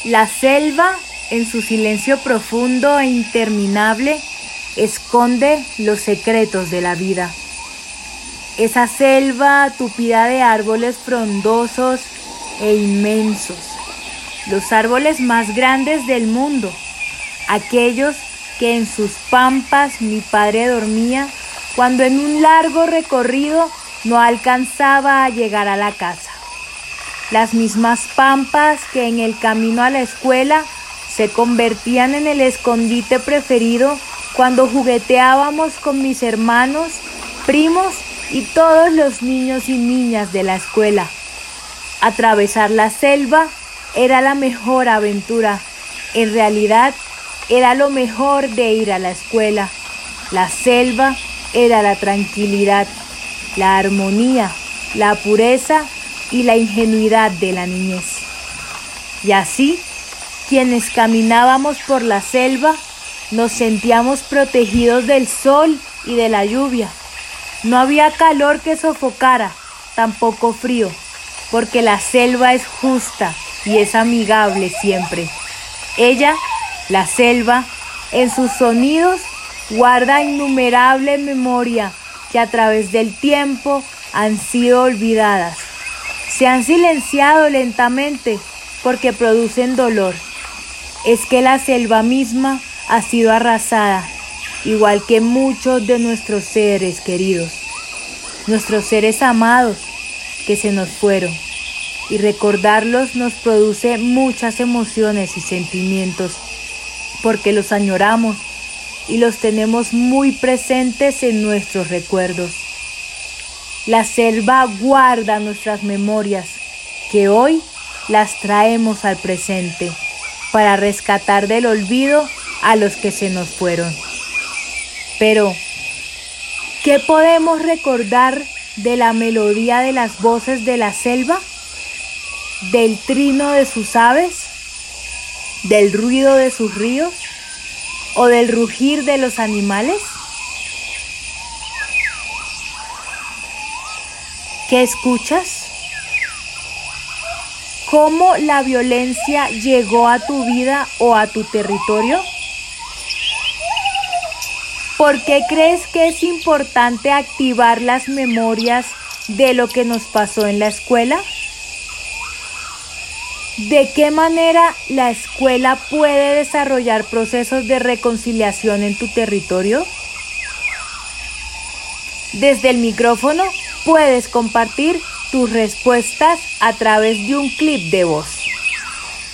La selva, en su silencio profundo e interminable, esconde los secretos de la vida. Esa selva tupida de árboles frondosos e inmensos, los árboles más grandes del mundo, aquellos que en sus pampas mi padre dormía cuando en un largo recorrido no alcanzaba a llegar a la casa. Las mismas pampas que en el camino a la escuela se convertían en el escondite preferido cuando jugueteábamos con mis hermanos, primos y todos los niños y niñas de la escuela. Atravesar la selva era la mejor aventura. En realidad, era lo mejor de ir a la escuela. La selva era la tranquilidad, la armonía, la pureza y la ingenuidad de la niñez. Y así, quienes caminábamos por la selva, nos sentíamos protegidos del sol y de la lluvia. No había calor que sofocara, tampoco frío, porque la selva es justa y es amigable siempre. Ella, la selva, en sus sonidos guarda innumerable memoria que a través del tiempo han sido olvidadas. Se han silenciado lentamente porque producen dolor. Es que la selva misma ha sido arrasada, igual que muchos de nuestros seres queridos, nuestros seres amados que se nos fueron. Y recordarlos nos produce muchas emociones y sentimientos, porque los añoramos y los tenemos muy presentes en nuestros recuerdos. La selva guarda nuestras memorias, que hoy las traemos al presente, para rescatar del olvido a los que se nos fueron. Pero, ¿qué podemos recordar de la melodía de las voces de la selva? ¿Del trino de sus aves? ¿Del ruido de sus ríos? ¿O del rugir de los animales? ¿Qué escuchas? ¿Cómo la violencia llegó a tu vida o a tu territorio? ¿Por qué crees que es importante activar las memorias de lo que nos pasó en la escuela? ¿De qué manera la escuela puede desarrollar procesos de reconciliación en tu territorio? Desde el micrófono puedes compartir tus respuestas a través de un clip de voz.